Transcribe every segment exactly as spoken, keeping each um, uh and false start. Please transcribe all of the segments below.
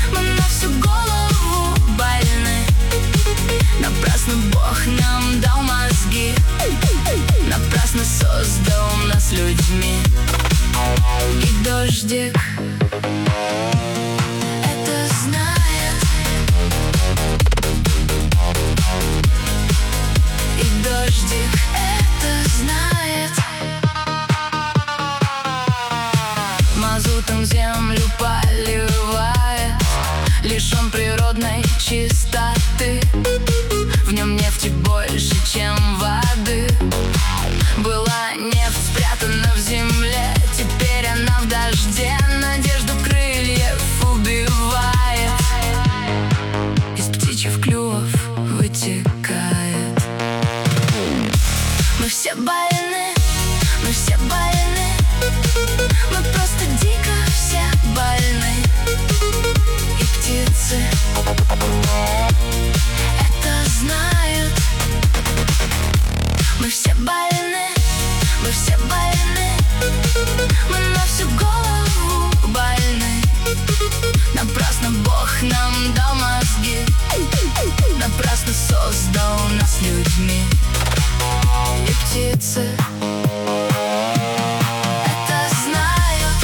Мы на всю голову больны. Напрасно Бог нам дал мозги, напрасно создал нас людьми. И дождик это знает, и дождик это знает. Мазутом землю поливает, лишен природной чистоты. В нем нефти больше, чем воды. Была нефть спрятана в земле, теперь она в дожде надежду крыльев убивает. Из птичьих клювов вытекает. Мы все больны, мы все больны. Мы просто дико все больны. И птицы это знают. Мы все больны, мы все больны. Мы на всю голову больны. Напрасно Бог нам дал мозги, напрасно создал нас людьми. И птицы это знают.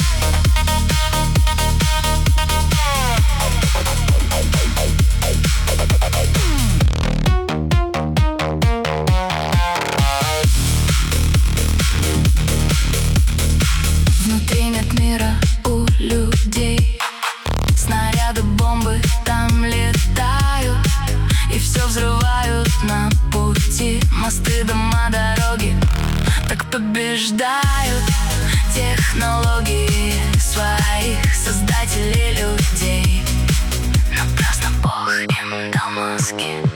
Внутри нет мира у людей. Снаряды, бомбы там летают и все взрывают на пути. Мосты, дома, дороги так побеждают технологии своих создателей людей. Напрасно Бог им дал мозги.